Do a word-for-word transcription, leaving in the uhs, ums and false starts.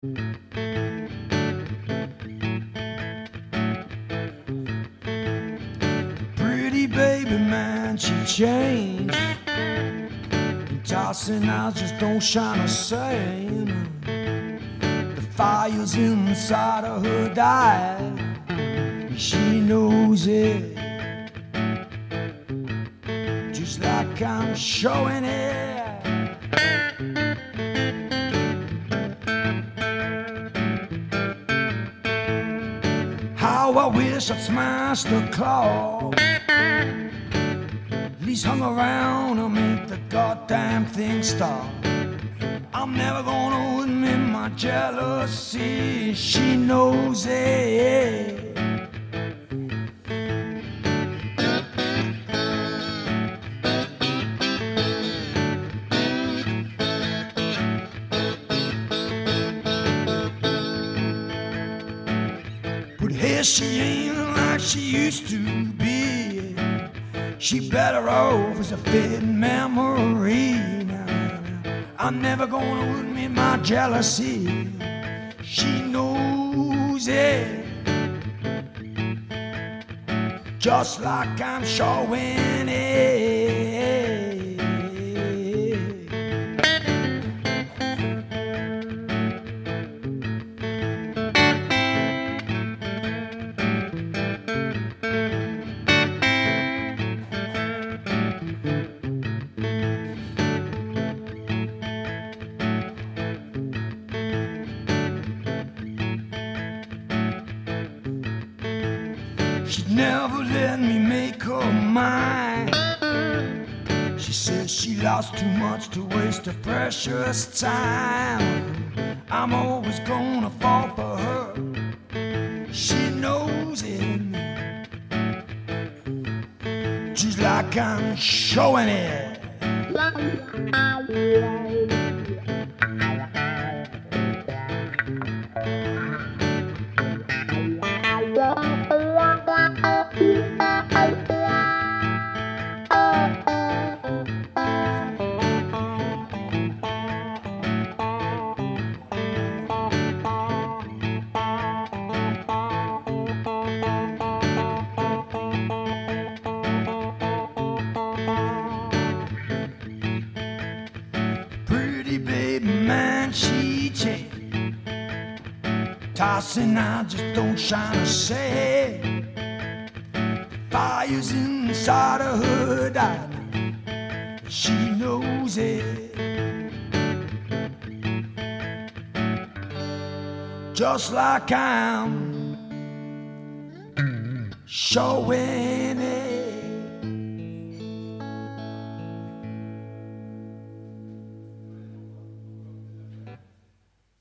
Pretty baby man, she changed. And tossing eyes just don't shine the same. The fire's inside of her died. She knows it, just like I'm showing it. How I wish I'd smashed the clock, at least hung around to make the goddamn thing stop. I'm never gonna admit my jealousy, she knows it. But here she ain't like she used to be. She better off as a fading memory. Now, now, I'm never gonna admit my jealousy, she knows it, just like I'm showing it. She'd never let me make her mine. She says she lost too much to waste her precious time. I'm always gonna fall for her, she knows it, just like I'm showing it. Pretty baby man, she changed. Tossing out just don't shine a shade. Fire's inside of her diamond, she knows it, just like I'm showing it.